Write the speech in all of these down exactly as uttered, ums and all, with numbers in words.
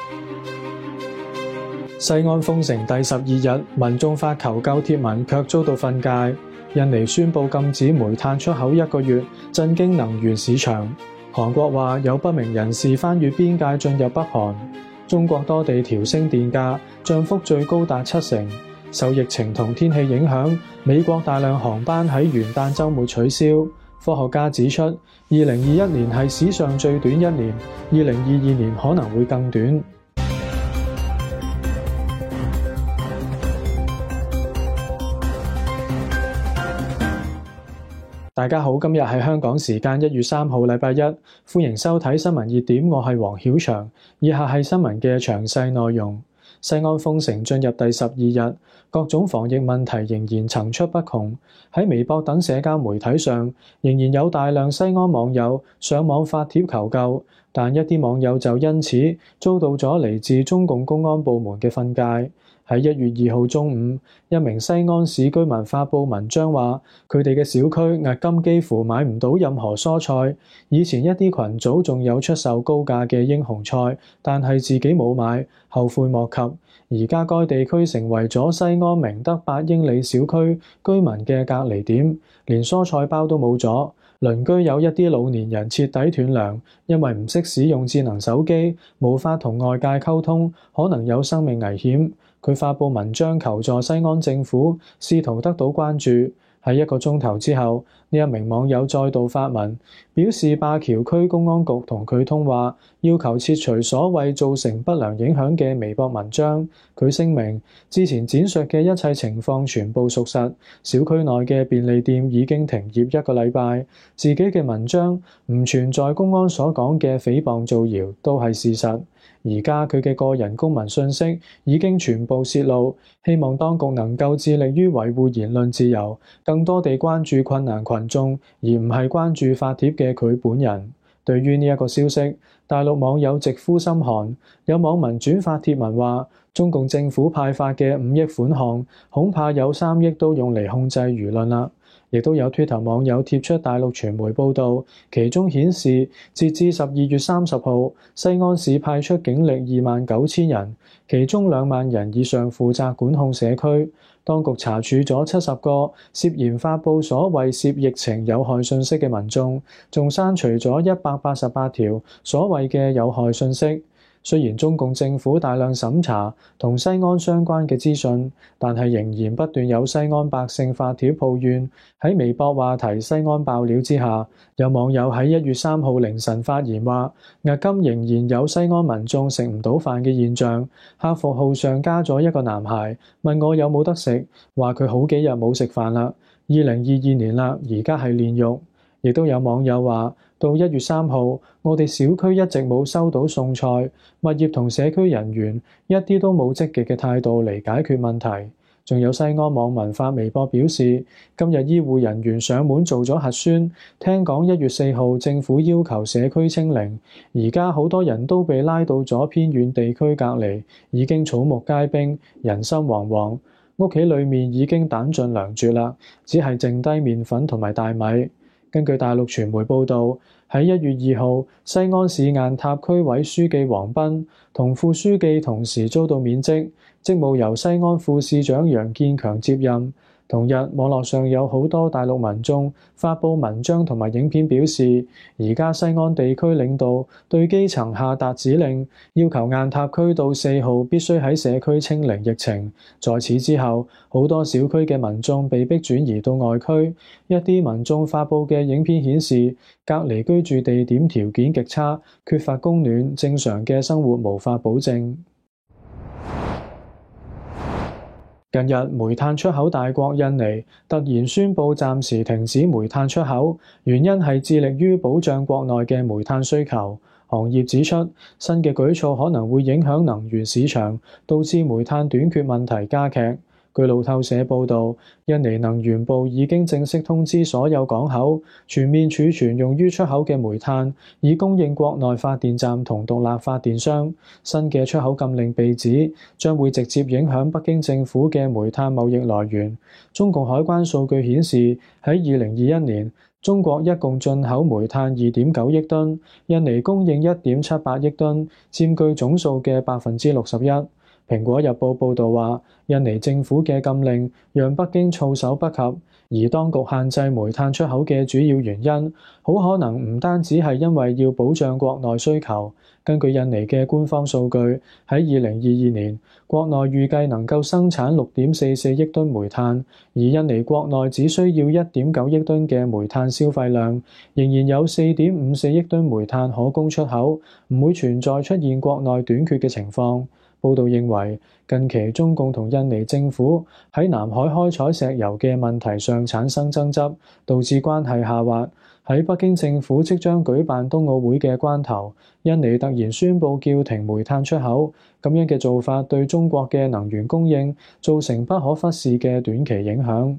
西安封城第十二日，民眾發求救貼文卻遭到訓誡。印尼宣布禁止煤炭出口一個月，震驚能源市場。韓國話有不明人士翻越邊界進入北韓。中國多地調升電價，漲幅最高達七成。受疫情同天氣影響，美國大量航班喺元旦週末取消。科學家指出，二零二一年係史上最短一年，二零二二年可能會更短。大家好，今日係香港時間一月三號，禮拜一，歡迎收睇新聞熱點，我係黃曉翔。以下係新聞嘅詳細內容。西安封城進入第十二日，各種防疫問題仍然層出不窮。喺微博等社交媒體上，仍然有大量西安網友上網發帖求救，但一啲網友就因此遭到咗嚟自中共公安部門嘅訓誡。喺一月二號中午，一名西安市居民發布文章話，佢哋嘅小區迄今幾乎買唔到任何蔬菜。以前一啲群組仲有出售高價嘅英雄菜，但係自己冇買，後悔莫及。而家該地區成為咗西安明德八英里小區居民嘅隔離點，連蔬菜包都冇咗。鄰居有一啲老年人徹底斷糧，因為唔識使用智能手機，無法同外界溝通，可能有生命危險。佢發布文章求助西安政府，試圖得到關注。喺一個鐘頭之後，呢一名網友再度發文，表示灞橋區公安局同佢通話，要求撤除所謂造成不良影響嘅微博文章。佢聲明，之前展述嘅一切情況全部屬實，小區內嘅便利店已經停業一個禮拜，自己嘅文章唔存在公安所講嘅誹謗造謠，都係事實。而家佢嘅個人公民信息已經全部泄露，希望當局能夠致力於維護言論自由，更多地關注困難群眾，而唔係關注發帖嘅佢本人。對於呢一個消息，大陸網友直呼心寒，有網民轉發帖文話，中共政府派發嘅五億款項，恐怕有三億都用嚟控制輿論啦。亦都有 Twitter 網友貼出大陸傳媒報導，其中顯示截至十二月三十號，西安市派出警力二萬九千人，其中兩萬人以上負責管控社區。當局查處咗七十個涉嫌發布所謂涉疫情有害信息嘅民眾，仲刪除咗一百八十八條所謂嘅有害信息。雖然中共政府大量審查同西安相關嘅資訊，但係仍然不斷有西安百姓發帖抱怨。喺微博話題西安爆料之下，有網友喺一月三號凌晨發言話，迄今仍然有西安民眾食唔到飯嘅現象。客服號上加咗一個男孩，問我有冇得食，話佢好幾日冇食飯啦。二零二二年啦，而家係煉獄。亦都有網友話，到一月三號，我哋小區一直冇收到餸菜，物業同社區人員一啲都冇積極嘅態度嚟解決問題。仲有西安網民發微博表示，今日醫護人員上門做咗核酸，聽講一月四號政府要求社區清零，而家好多人都被拉到咗偏遠地區隔離，已經草木皆兵，人心惶惶，屋企裡面已經彈盡糧絕啦，只係剩低麵粉同埋大米。根據大陸傳媒報導，喺一月二號，西安市雁塔區委書記王斌同副書記同時遭到免職，職務由西安副市長楊建強接任。同日，網絡上有好多大陸民眾發布文章同埋影片，表示而家西安地區領導對基層下達指令，要求雁塔區到四號必須喺社區清零疫情。在此之後，好多小區嘅民眾被迫轉移到外區。一啲民眾發布嘅影片顯示，隔離居住地點條件極差，缺乏供暖，正常嘅生活無法保證。近日，煤炭出口大國印尼突然宣布暫時停止煤炭出口，原因係致力於保障國內嘅煤炭需求。行業指出，新嘅舉措可能會影響能源市場，導致煤炭短缺問題加劇。據路透社報導，印尼能源部已經正式通知所有港口，全面儲存用於出口嘅煤炭，以供應國內發電站同獨立發電商。新嘅出口禁令被指將會直接影響北京政府嘅煤炭貿易來源。中共海關數據顯示，喺二零二一年， 中國一共進口煤炭二點九億噸，印尼供應一點七八億噸，佔據總數嘅百分之六十一。蘋果日報報導話，印尼政府嘅禁令讓北京措手不及，而當局限制煤炭出口嘅主要原因，好可能唔單止係因為要保障國內需求。根據印尼嘅官方數據，喺二零二二年，國內預計能夠生產六點四四億噸煤炭，而印尼國內只需要一點九億噸嘅煤炭消費量，仍然有四點五四億噸煤炭可供出口，唔會存在出現國內短缺嘅情況。報道認為，近期中共同印尼政府喺南海開採石油嘅問題上產生爭執，導致關係下滑。喺北京政府即將舉辦冬奧會嘅關頭，印尼突然宣布叫停煤炭出口，咁樣嘅做法對中國嘅能源供應造成不可忽視嘅短期影響。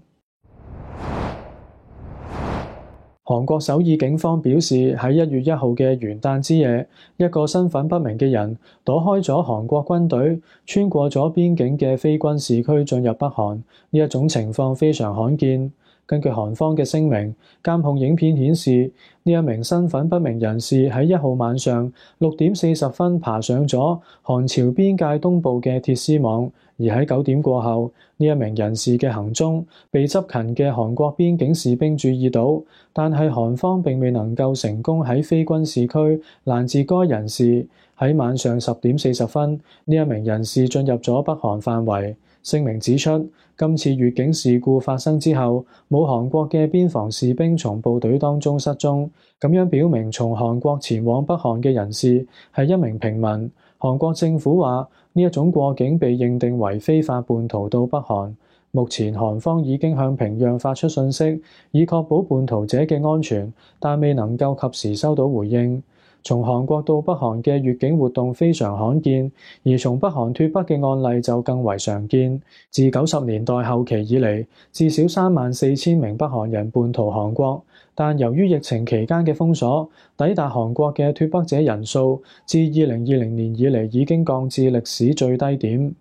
韓國首爾警方表示，喺一月一號嘅元旦之夜，一個身份不明嘅人躲開咗韓國軍隊，穿過咗邊境嘅非軍事區進入北韓。呢一種情況非常罕見。根據韓方嘅聲明，監控影片顯示，呢一名身份不明人士喺一號晚上六點四十分爬上咗韓朝邊界東部嘅鐵絲網，而喺九點過後，呢一名人士嘅行蹤被執勤嘅韓國邊境士兵注意到，但係韓方並未能夠成功喺非軍事區攔截該人士。喺晚上十點四十分，呢一名人士進入咗北韓範圍。聲明指出，今次越境事故發生之後，冇韓國嘅邊防士兵從部隊當中失蹤，咁樣表明從韓國前往北韓嘅人士係一名平民。韓國政府話，呢一種過境被認定為非法叛逃到北韓。目前韓方已經向平壤發出信息，以確保叛逃者嘅安全，但未能夠及時收到回應。從韓國到北韓嘅越境活動非常罕見，而從北韓脫北嘅案例就更為常見。自九十年代後期以嚟，至少三萬四千名北韓人叛逃韓國，但由於疫情期間嘅封鎖，抵達韓國嘅脫北者人數自二零二零年以嚟已經降至歷史最低點。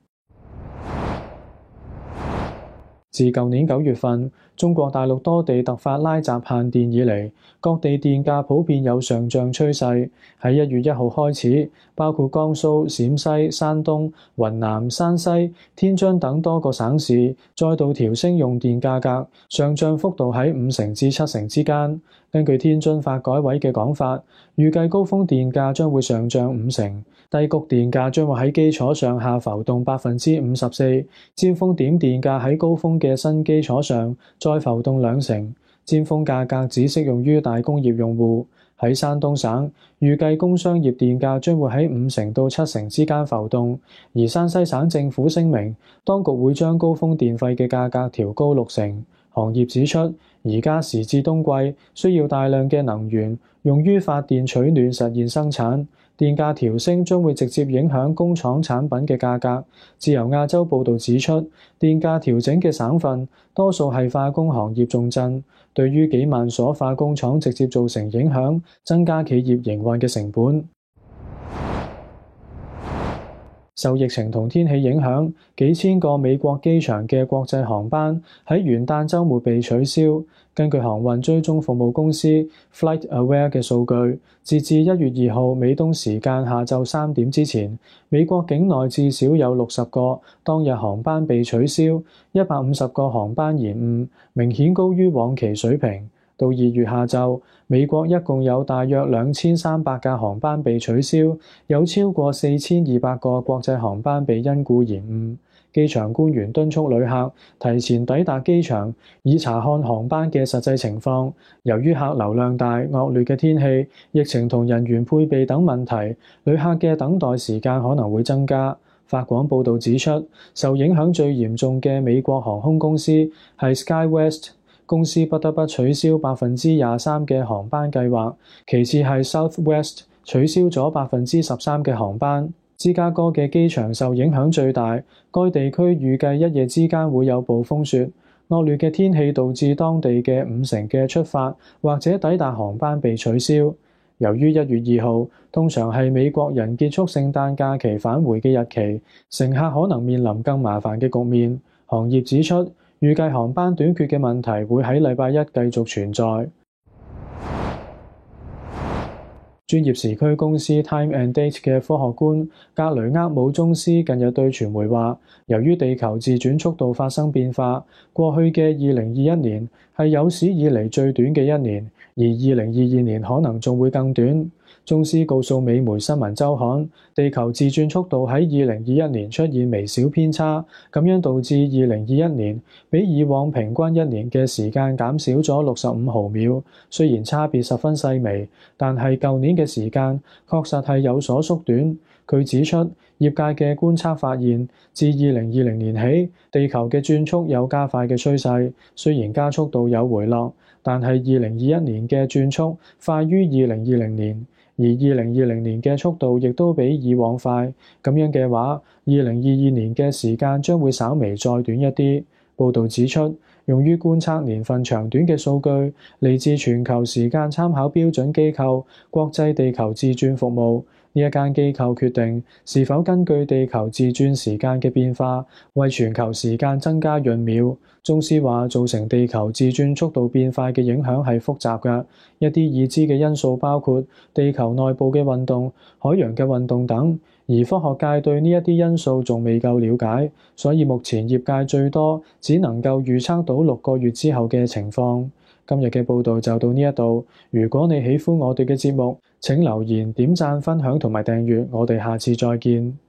自舊年九月份，中國大陸多地突發拉閘限電以嚟，各地電價普遍有上漲趨勢。喺一月一號開始，包括江蘇、陝西、山東、雲南、山西、天津等多個省市再度調升用電價格，上漲幅度喺五成至七成之間。根據天津發改委嘅講法，預計高峰電價將會上漲五成，低谷電價將會喺基礎上下浮動百分之五十四，尖峰點電價喺高峰嘅新基礎上再浮動兩成。尖峰價格只適用於大工業用戶。喺山東省，預計工商業電價將會喺五成到七成之間浮動，而山西省政府聲明，當局會將高峰電費嘅價格調高六成。行業指出，而家時至冬季，需要大量嘅能源用於發電取暖實現生產，電價調升將會直接影響工廠產品嘅價格。自由亞洲報導指出，電價調整嘅省份多數係化工行業重鎮，對於幾萬所化工廠直接造成影響，增加企業營運嘅成本。受疫情同天氣影響，幾千個美國機場嘅國際航班喺元旦週末被取消。根據航運追蹤服務公司 FlightAware 嘅數據，截至一月二號美東時間下晝三點之前，美國境內至少有六十個當日航班被取消，一百五十個航班延誤，明顯高於往期水平。到二月下晝，美國一共有大約兩千三百架航班被取消，有超過四千二百個國際航班被因故延誤。機場官員敦促旅客提前抵達機場，以查看航班嘅實際情況。由於客流量大、惡劣嘅天氣、疫情同人員配備等問題，旅客嘅等待時間可能會增加。法廣報導指出，受影響最嚴重嘅美國航空公司係 SkyWest。公司不得不取消百分之廿三嘅航班計劃，其次係 Southwest 取消咗百分之十三嘅航班。芝加哥嘅機場受影響最大，該地區預計一夜之間會有暴風雪。惡劣嘅天氣導致當地嘅五成嘅出發或者抵達航班被取消。由於一月二號通常係美國人結束聖誕假期返回嘅日期，乘客可能面臨更麻煩嘅局面。行業指出，預計航班短缺嘅問題會喺禮拜一繼續存在。 專業時區公司 Time and Date 嘅科學官格雷厄姆宗斯近日對傳媒話，由於地球自轉速度發生變化，過去嘅二零二一年係有史以嚟最短嘅一年，而二零二二年可能仲會更短。宗斯告訴美媒新聞週刊，地球自轉速度喺二零二一年出現微小偏差，咁樣導致二零二一年比以往平均一年嘅時間減少咗六十五毫秒。雖然差別十分細微，但係舊年嘅時間確實係有所縮短。佢指出，業界嘅觀測發現，自二零二零年起，地球嘅轉速有加快嘅趨勢，雖然加速度有回落，但係二零二一年嘅轉速快於二零二零年。而二零二零年嘅速度亦都比以往快，咁樣嘅話，二零二二年嘅時間將會稍微再短一啲。報導指出，用於觀測年份長短嘅數據嚟自全球時間參考標準機構國際地球自轉服務。呢一間機構決定是否根據地球自轉時間嘅變化，為全球時間增加閏秒。宗斯話，造成地球自轉速度變快嘅影響係複雜嘅，一啲已知嘅因素包括地球內部嘅運動、海洋嘅運動等，而科學界對呢一啲因素仲未夠了解，所以目前業界最多只能夠預測到六個月之後嘅情況。今日嘅報導就到呢一度。如果你喜歡我哋嘅節目，請留言、點讚、分享同埋訂閱。我哋下次再見。